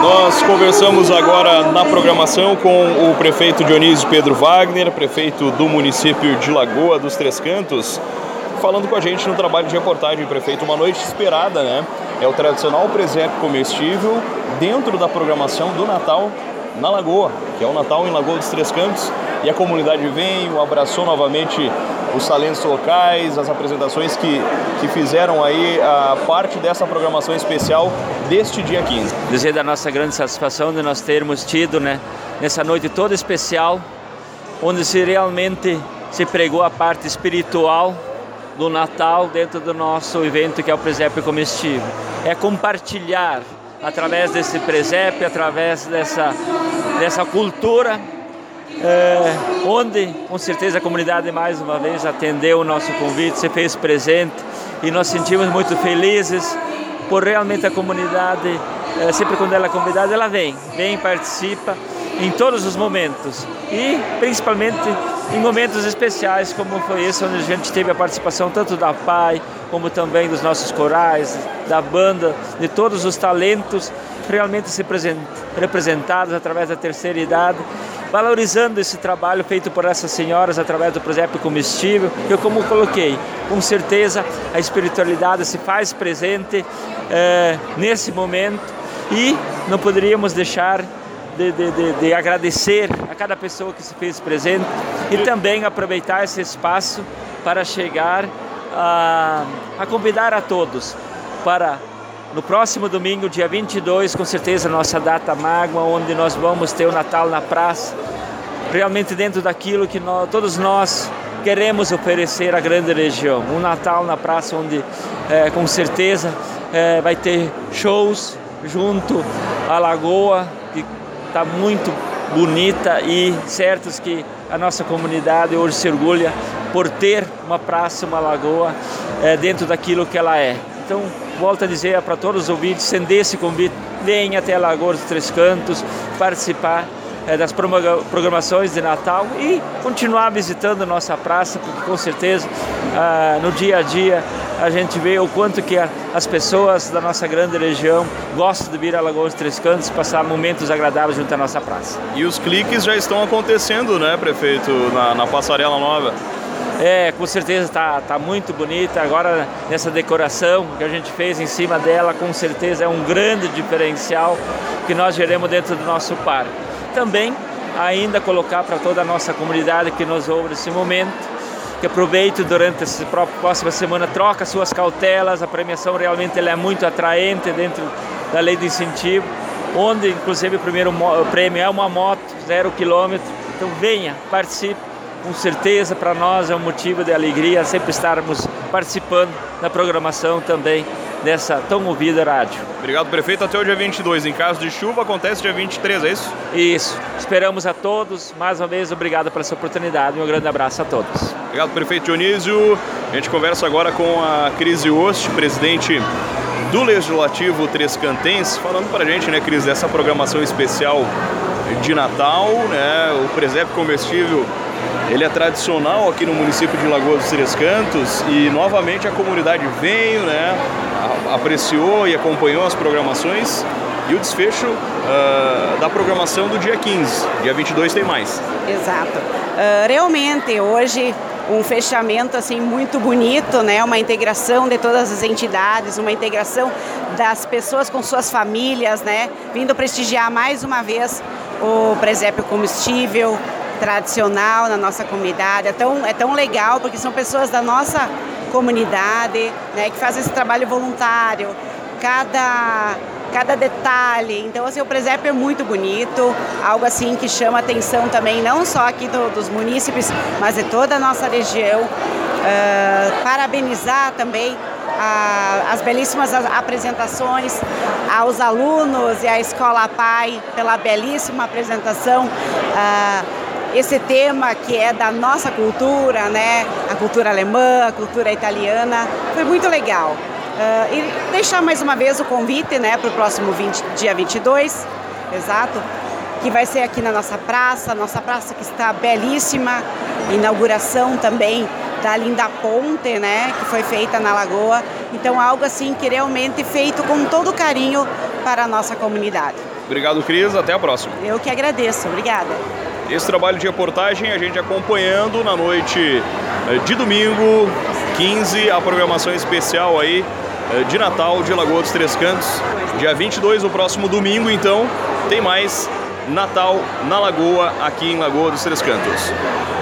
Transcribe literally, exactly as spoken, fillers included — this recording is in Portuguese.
Nós conversamos agora na programação com o prefeito Dionísio Pedro Wagner, prefeito do município de Lagoa dos Três Cantos, falando com a gente no trabalho de reportagem. Prefeito, uma noite esperada, né? É o tradicional presépio comestível dentro da programação do Natal na Lagoa, que é o Natal em Lagoa dos Três Cantos, e a comunidade veio, abraçou novamente os talentos locais, as apresentações que, que fizeram aí a parte dessa programação especial deste dia quinze. Dizer da nossa grande satisfação de nós termos tido, né, nessa noite toda especial, onde se realmente se pregou a parte espiritual do Natal dentro do nosso evento, que é o presépio comestível. É compartilhar através desse presépio, através dessa, dessa cultura, É, onde com certeza a comunidade mais uma vez atendeu o nosso convite, se fez presente, e nós sentimos muito felizes por realmente a comunidade, é, sempre quando ela é convidada, ela vem, vem e participa em todos os momentos, e principalmente em momentos especiais como foi esse, onde a gente teve a participação tanto da P A I, como também dos nossos corais, da banda, de todos os talentos realmente se representados através da terceira idade, valorizando esse trabalho feito por essas senhoras através do presépio comestível. Eu, como coloquei, com certeza a espiritualidade se faz presente é, nesse momento, e não poderíamos deixar de, de, de, de agradecer a cada pessoa que se fez presente, e também aproveitar esse espaço para chegar a, a convidar a todos para no próximo domingo, dia vinte e dois, com certeza nossa data magma, onde nós vamos ter o Natal na praça, realmente dentro daquilo que nós, todos nós queremos oferecer à grande região. Um Natal na praça onde, é, com certeza, é, vai ter shows junto à Lagoa, que está muito bonita, e certos que a nossa comunidade hoje se orgulha por ter uma praça, uma lagoa, é, dentro daquilo que ela é. Então, volto a dizer para todos os ouvintes, estender esse convite, venha até a Lagoa dos Três Cantos, participar é, das programações de Natal e continuar visitando nossa praça, porque com certeza ah, no dia a dia a gente vê o quanto que a, as pessoas da nossa grande região gostam de vir a Lagoa dos Três Cantos e passar momentos agradáveis junto à nossa praça. E os cliques já estão acontecendo, né, prefeito, na, na passarela nova? É, com certeza está tá muito bonita. Agora, nessa decoração que a gente fez em cima dela, com certeza é um grande diferencial que nós geramos dentro do nosso parque. Também, ainda colocar para toda a nossa comunidade que nos ouve nesse momento, que aproveite durante essa próxima semana, troca suas cautelas. A premiação realmente ela é muito atraente dentro da lei de incentivo, onde inclusive o primeiro prêmio é uma moto, zero quilômetro. Então venha, participe. Com certeza, para nós é um motivo de alegria sempre estarmos participando da programação também dessa tão ouvida rádio. Obrigado, prefeito. Até o dia vinte e dois. Em caso de chuva, acontece dia vinte e três, é isso? Isso. Esperamos a todos. Mais uma vez, obrigado pela sua oportunidade. Um grande abraço a todos. Obrigado, prefeito Dionísio. A gente conversa agora com a Cris Ost, presidente do Legislativo Trescantense, falando para a gente, né, Cris, dessa programação especial de Natal, né, o presépio comestível. Ele é tradicional aqui no município de Lagoa dos Três Cantos, e novamente a comunidade veio, né, apreciou e acompanhou as programações, e o desfecho uh, da programação do dia quinze. Dia vinte e dois tem mais. Exato. Uh, realmente hoje um fechamento assim muito bonito, né? Uma integração de todas as entidades, uma integração das pessoas com suas famílias, né? Vindo prestigiar mais uma vez o presépio comestível tradicional na nossa comunidade. É tão, é tão legal porque são pessoas da nossa comunidade, né, que fazem esse trabalho voluntário, cada, cada detalhe. Então, assim, o presépio é muito bonito, algo assim que chama atenção também, não só aqui do, dos munícipes, mas de toda a nossa região. Uh, parabenizar também a, as belíssimas apresentações, aos alunos e à Escola P A I pela belíssima apresentação. Uh, Esse tema que é da nossa cultura, né? A cultura alemã, a cultura italiana, foi muito legal. Uh, e deixar mais uma vez o convite, né, para o próximo vinte, dia vinte e dois, exato, que vai ser aqui na nossa praça, nossa praça que está belíssima, inauguração também da linda ponte, né, que foi feita na Lagoa. Então algo assim que realmente feito com todo carinho para a nossa comunidade. Obrigado, Cris. Até a próxima. Eu que agradeço. Obrigada. Esse trabalho de reportagem a gente acompanhando na noite de domingo, quinze, a programação especial aí de Natal de Lagoa dos Três Cantos. Dia vinte e dois, o próximo domingo, então, tem mais Natal na Lagoa, aqui em Lagoa dos Três Cantos.